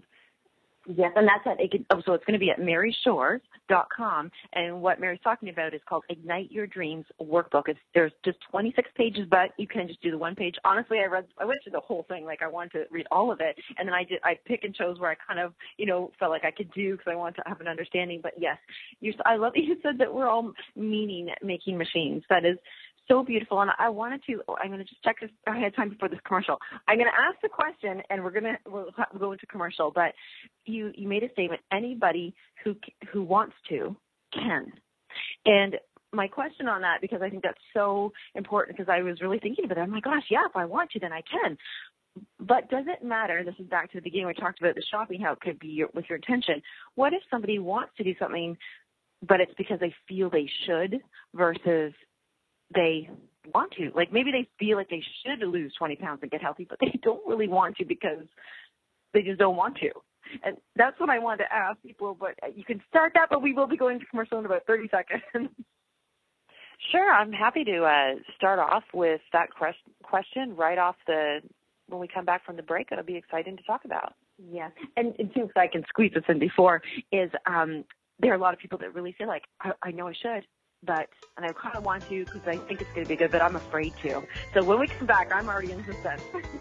Yes, and that's at, it can, oh, so it's going to be at mary shores dot com, and what Mary's talking about is called Ignite Your Dreams Workbook. It's, there's just twenty-six pages, but you can just do the one page. Honestly, I read, I went through the whole thing, like I wanted to read all of it, and then I did, I pick and chose where I kind of, you know, felt like I could do because I wanted to have an understanding. But yes, you, I love that you said that we're all meaning-making machines. That is so beautiful. And I wanted to, I'm going to just check if I had time before this commercial. I'm going to ask the question, and we're going to, we'll go into commercial, but you, you made a statement, anybody who, who wants to can. And my question on that, because I think that's so important, because I was really thinking about it. I'm like, gosh, yeah, if I want to, then I can. But does it matter? This is back to the beginning. We talked about the shopping, how it could be your, with your intention. What if somebody wants to do something, but it's because they feel they should versus they want to? Like maybe they feel like they should lose twenty pounds and get healthy, but they don't really want to because they just don't want to. And that's what I wanted to ask people, but you can start that, but we will be going to commercial in about thirty seconds. Sure. I'm happy to uh, start off with that question right off the, when we come back from the break. It'll be exciting to talk about. Yes. And, and too, if I can squeeze this in before, is um, there are a lot of people that really feel like, I, I know I should, but, and I kind of want to because I think it's going to be good, but I'm afraid to. So when we come back, I'm already in suspense.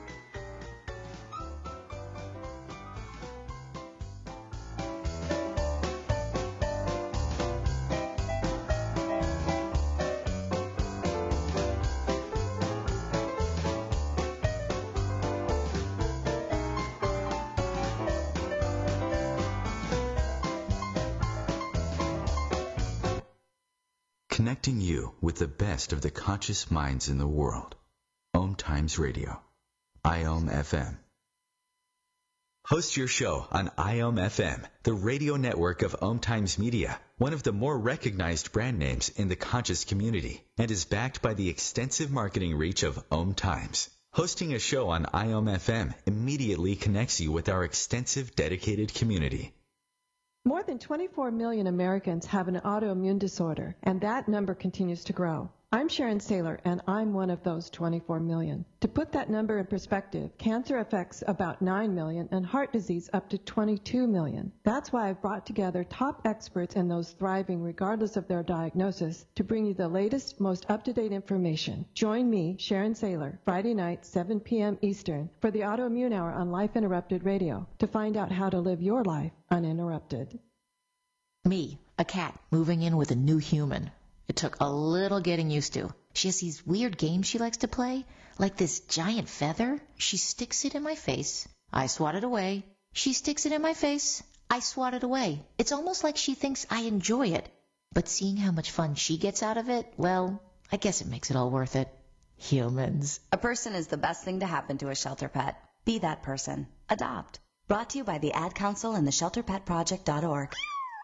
Connecting you with the best of the conscious minds in the world. Om Times Radio. I O M F M. Host your show on I O M F M, the radio network of Om Times Media, one of the more recognized brand names in the conscious community, and is backed by the extensive marketing reach of Om Times. Hosting a show on I O M F M immediately connects you with our extensive dedicated community. More than twenty-four million Americans have an autoimmune disorder, and that number continues to grow. I'm Sharon Saylor, and I'm one of those twenty-four million. To put that number in perspective, cancer affects about nine million and heart disease up to twenty-two million. That's why I've brought together top experts and those thriving regardless of their diagnosis to bring you the latest, most up-to-date information. Join me, Sharon Saylor, Friday night, seven p.m. Eastern, for the Autoimmune Hour on Life Interrupted Radio to find out how to live your life uninterrupted. Me, a cat, moving in with a new human. It took a little getting used to. She has these weird games she likes to play, like this giant feather. She sticks it in my face. I swat it away. She sticks it in my face. I swat it away. It's almost like she thinks I enjoy it. But seeing how much fun she gets out of it, well, I guess it makes it all worth it. Humans. A person is the best thing to happen to a shelter pet. Be that person. Adopt. Brought to you by the Ad Council and the shelter pet project dot org.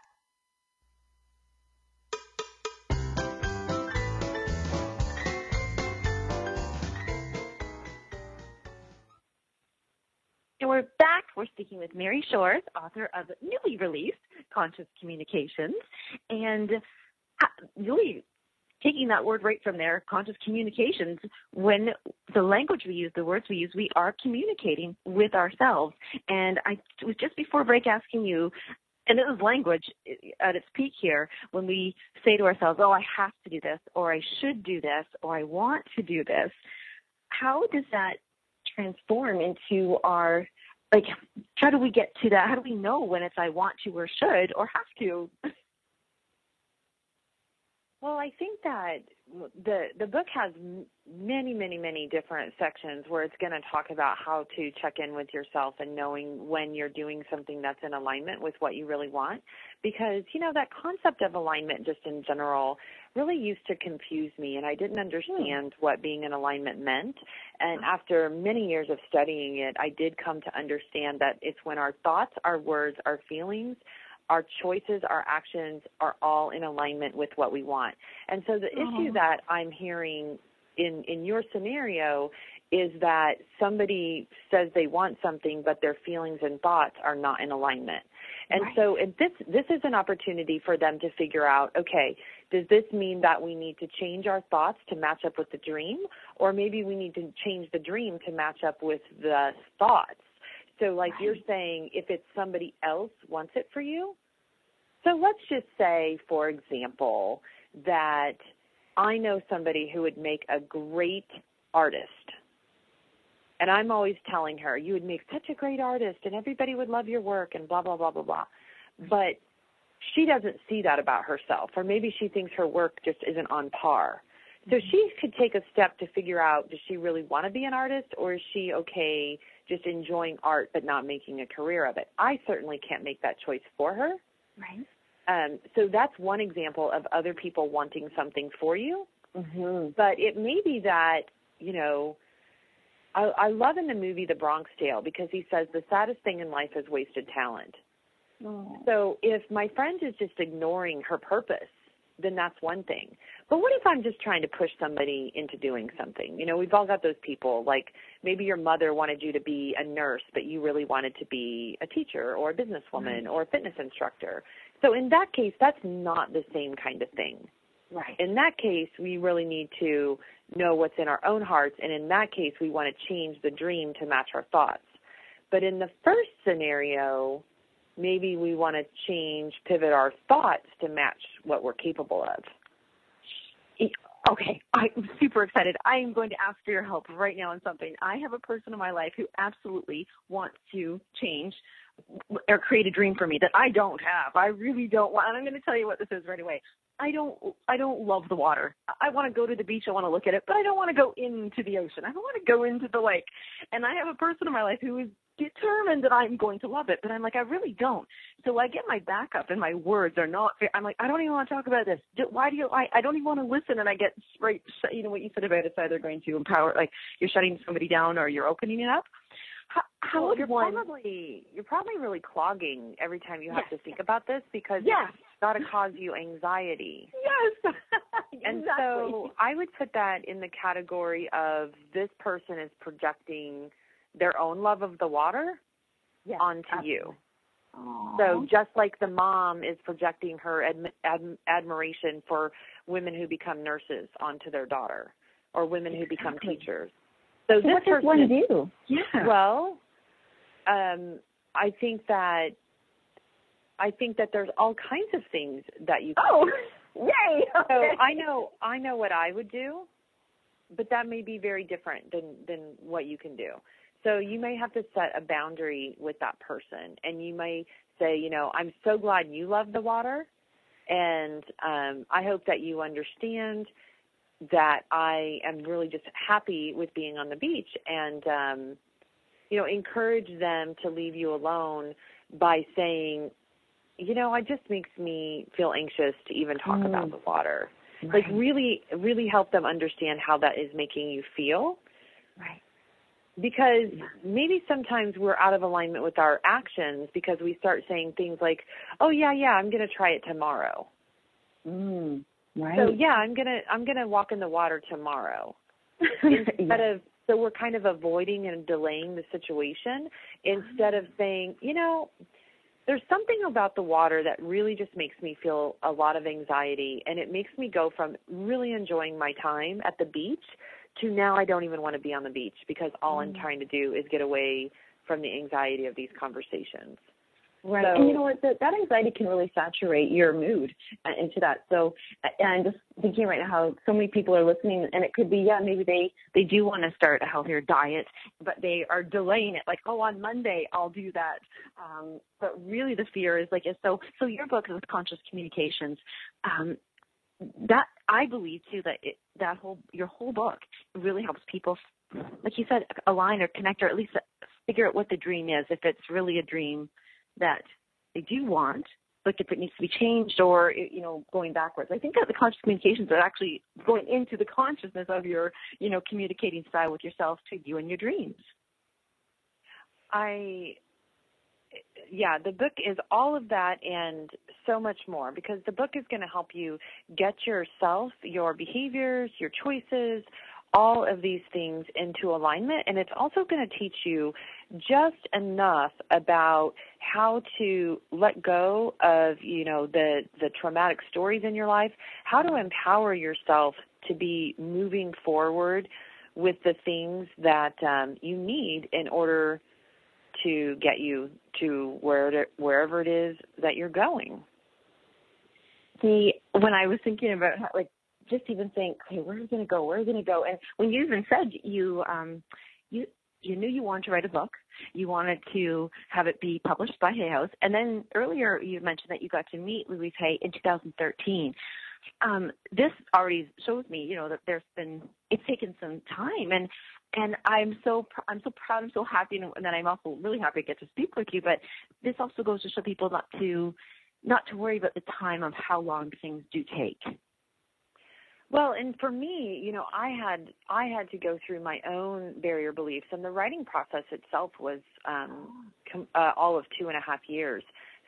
And we're back. We're speaking with Mary Shores, author of newly released Conscious Communications. And really taking that word right from there, conscious communications, when the language we use, the words we use, we are communicating with ourselves. And I was just before break asking you, and it was language at its peak here, when we say to ourselves, oh, I have to do this, or I should do this, or I want to do this. How does that transform into our, like, how do we get to that? How do we know when it's I want to or should or have to? Well, I think that the the book has many, many, many different sections where it's going to talk about how to check in with yourself and knowing when you're doing something that's in alignment with what you really want. Because, you know, that concept of alignment just in general really used to confuse me, and I didn't understand hmm. what being in alignment meant. And after many years of studying it, I did come to understand that it's when our thoughts, our words, our feelings, our choices, our actions are all in alignment with what we want. And so the oh. issue that I'm hearing in, in your scenario is that somebody says they want something, but their feelings and thoughts are not in alignment. And right. so if this, this is an opportunity for them to figure out, okay, does this mean that we need to change our thoughts to match up with the dream? Or maybe we need to change the dream to match up with the thoughts? So like right. you're saying, if it's somebody else wants it for you. So let's just say, for example, that I know somebody who would make a great artist. And I'm always telling her, you would make such a great artist and everybody would love your work and blah, blah, blah, blah, blah. But she doesn't see that about herself, or maybe she thinks her work just isn't on par. So she could take a step to figure out, does she really want to be an artist, or is she okay just enjoying art but not making a career of it? I certainly can't make that choice for her. Right. Um, so that's one example of other people wanting something for you. Mm-hmm. But it may be that, you know, I, I love in the movie The Bronx Tale because he says the saddest thing in life is wasted talent. Oh. So if my friend is just ignoring her purpose, then that's one thing. But what if I'm just trying to push somebody into doing something? You know, we've all got those people, like maybe your mother wanted you to be a nurse, but you really wanted to be a teacher or a businesswoman mm-hmm. or a fitness instructor. So in that case, that's not the same kind of thing. Right. In that case, we really need to know what's in our own hearts, and in that case, we want to change the dream to match our thoughts. But in the first scenario, maybe we want to change, pivot our thoughts to match what we're capable of. Okay, I'm super excited. I am going to ask for your help right now on something. I have a person in my life who absolutely wants to change or create a dream for me that I don't have. I really don't want, and I'm going to tell you what this is right away. I don't, I don't love the water. I want to go to the beach. I want to look at it, but I don't want to go into the ocean. I don't want to go into the lake. And I have a person in my life who is determined that I'm going to love it, but I'm like, I really don't. So I get my back up and my words are not fair. I'm like, I don't even want to talk about this. Why do you, I, I don't even want to listen. And I get right, you know what you said about it's either going to empower, like you're shutting somebody down or you're opening it up. How, how well, would you're one... probably you're probably really clogging every time you have yes. to think about this because yes. it's got to cause you anxiety. Yes, and exactly. so I would put that in the category of this person is projecting their own love of the water yes, onto absolutely. you. Aww. So just like the mom is projecting her ad- ad- admiration for women who become nurses onto their daughter, or women who become exactly. teachers. So, so this what does person one is, do? Yeah. Well, um, I think that I think that there's all kinds of things that you can oh, do. Yay! So I know I know what I would do, but that may be very different than, than what you can do. So you may have to set a boundary with that person, and you may say, you know, I'm so glad you love the water, and um, I hope that you understand that I am really just happy with being on the beach, and, um, you know, encourage them to leave you alone by saying, you know, it just makes me feel anxious to even talk mm. about the water. Right. Like really, really help them understand how that is making you feel. Right. Because maybe sometimes we're out of alignment with our actions because we start saying things like, oh, yeah, yeah, I'm going to try it tomorrow. Mm. Right. So yeah, I'm gonna I'm gonna walk in the water tomorrow. Instead yeah. of so we're kind of avoiding and delaying the situation instead of saying, you know, there's something about the water that really just makes me feel a lot of anxiety, and it makes me go from really enjoying my time at the beach to now I don't even want to be on the beach because all mm. I'm trying to do is get away from the anxiety of these conversations. Right. So, and you know what, that, that anxiety can really saturate your mood uh, into that. So and I'm just thinking right now how so many people are listening, and it could be, yeah, maybe they, they do want to start a healthier diet, but they are delaying it. Like, oh, on Monday I'll do that. Um, but really the fear is like, so, so your book is Conscious Communications. Um, that I believe too that it, that whole your whole book really helps people, like you said, align or connect, or at least figure out what the dream is. If it's really a dream that they do want, like if it needs to be changed, or you know, going backwards. I think that the conscious communications are actually going into the consciousness of your, you know, communicating style with yourself to you and your dreams. I. Yeah, the book is all of that and so much more, because the book is going to help you get yourself, your behaviors, your choices, all of these things into alignment. And it's also going to teach you just enough about how to let go of, you know, the, the traumatic stories in your life, how to empower yourself to be moving forward with the things that um, you need in order to get you to where wherever it is that you're going. See, when I was thinking about how, like, just even think, okay, where are we going to go? Where are we going to go? And when you even said you, um, you, you knew you wanted to write a book, you wanted to have it be published by Hay House, and then earlier you mentioned that you got to meet Louise Hay in two thousand thirteen. Um, this already shows me, you know, that there's been, it's taken some time, and and I'm so I'm so proud, I'm so happy, and then I'm also really happy to get to speak with you. But this also goes to show people not to not to worry about the time of how long things do take. Well, and for me, you know, I had I had to go through my own barrier beliefs, and the writing process itself was um, com- uh, all of two and a half years.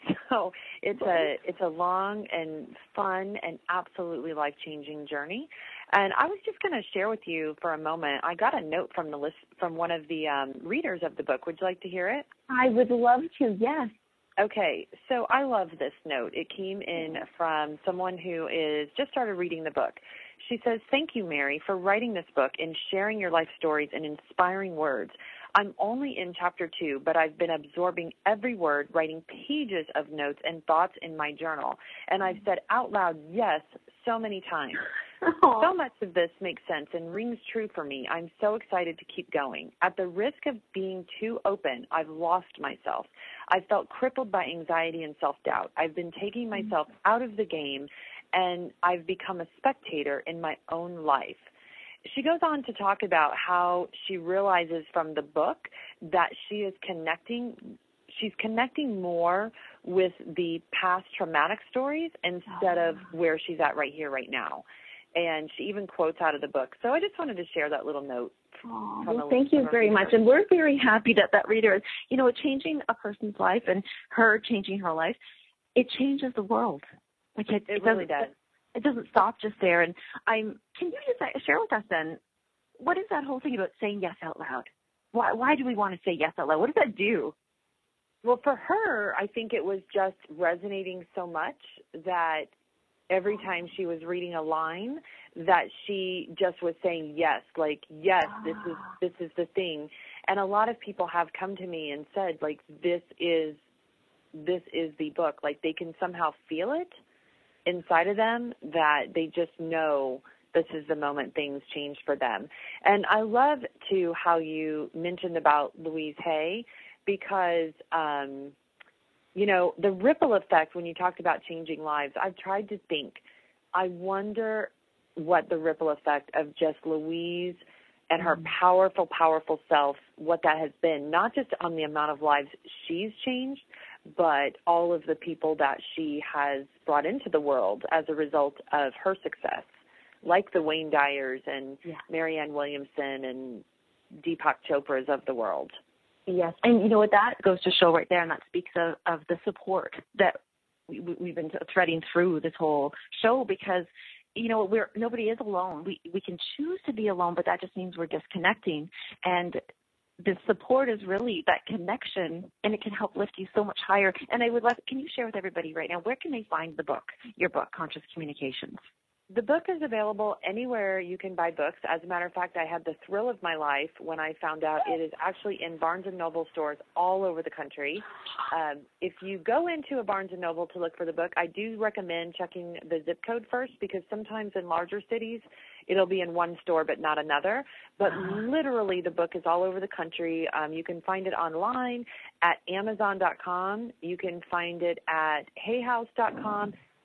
So it's a it's a long and fun and absolutely life-changing journey. And I was just going to share with you for a moment. I got a note from the list from one of the um, readers of the book. Would you like to hear it? I would love to. Yes. Okay, so I love this note. It came in from someone who is just started reading the book. She says, "Thank you, Mary, for writing this book and sharing your life stories in inspiring words. I'm only in chapter two, but I've been absorbing every word, writing pages of notes and thoughts in my journal. And I've said out loud, yes, so many times. Aww. So much of this makes sense and rings true for me. I'm so excited to keep going. At the risk of being too open, I've lost myself. I've felt crippled by anxiety and self-doubt. I've been taking myself out of the game, and I've become a spectator in my own life." She goes on to talk about how she realizes from the book that she is connecting, she's connecting more with the past traumatic stories instead of where she's at right here, right now. And she even quotes out of the book. So I just wanted to share that little note. Oh, well, thank you very much. And we're very happy that that reader is, you know, changing a person's life and her changing her life. It changes the world. Like it, it, it really does. It doesn't stop just there. And I'm, can you just share with us then, what is that whole thing about saying yes out loud? Why, why do we want to say yes out loud? What does that do? Well, for her, I think it was just resonating so much that every time she was reading a line that she just was saying yes, like, yes, this is, this is the thing. And a lot of people have come to me and said, like, this is, this is the book. Like, they can somehow feel it inside of them, that they just know this is the moment things change for them. And I love, too, how you mentioned about Louise Hay, because, um, you know, the ripple effect, when you talked about changing lives, I've tried to think, I wonder what the ripple effect of just Louise and her powerful, powerful self, what that has been, not just on the amount of lives she's changed, but all of the people that she has brought into the world as a result of her success, like the Wayne Dyers and yeah. Marianne Williamson and Deepak Chopra's of the world. Yes, and you know what, that goes to show right there, and that speaks of, of the support that we, we've been threading through this whole show, because, you know, we're nobody is alone. We we can choose to be alone, but that just means we're disconnecting. And the support is really that connection, and it can help lift you so much higher. And I would love, can you share with everybody right now, where can they find the book, your book, Conscious Communications? The book is available anywhere you can buy books. As a matter of fact, I had the thrill of my life when I found out it is actually in Barnes and Noble stores all over the country. Um, if you go into a Barnes and Noble to look for the book, I do recommend checking the zip code first, because sometimes in larger cities, it'll be in one store but not another. But literally, the book is all over the country. Um, you can find it online at amazon dot com. You can find it at hay house dot com.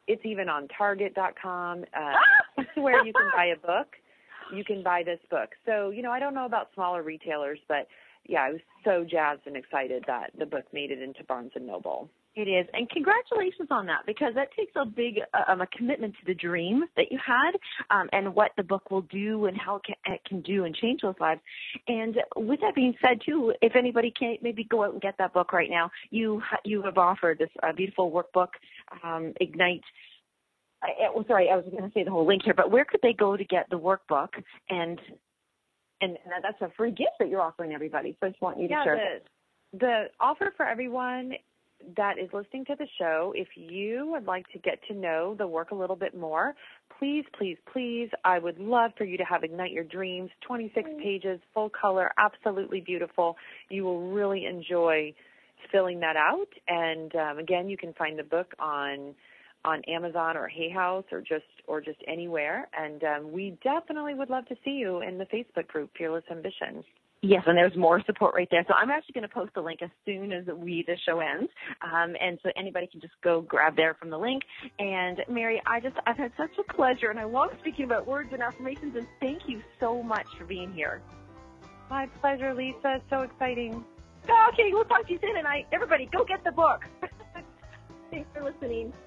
it's even on Target dot com, uh, where you can buy a book. You can buy this book. So, you know, I don't know about smaller retailers, but, yeah, I was so jazzed and excited that the book made it into Barnes and Noble. It is, and congratulations on that, because that takes a big um, a commitment to the dream that you had, um, and what the book will do and how it can, it can do and change those lives. And with that being said, too, if anybody can't maybe go out and get that book right now, you you have offered this uh, beautiful workbook, um, Ignite. I, well, sorry, I was going to say the whole link here, but where could they go to get the workbook? And and, and that's a free gift that you're offering everybody. So I just want you to yeah, share the, the offer for everyone that is listening to the show, if you would like to get to know the work a little bit more, please, please, please, I would love for you to have Ignite Your Dreams, twenty-six pages, full color, absolutely beautiful. You will really enjoy filling that out. And um, again, you can find the book on on Amazon or Hay House or just or just anywhere. And um, we definitely would love to see you in the Facebook group, Fearless Ambition. Yes, and there's more support right there. So I'm actually going to post the link as soon as we the show ends, um, and so anybody can just go grab there from the link. And Mary, I just I've had such a pleasure, and I love speaking about words and affirmations. And thank you so much for being here. My pleasure, Lisa. So exciting. Okay, we'll talk to you soon. And I everybody go get the book. Thanks for listening.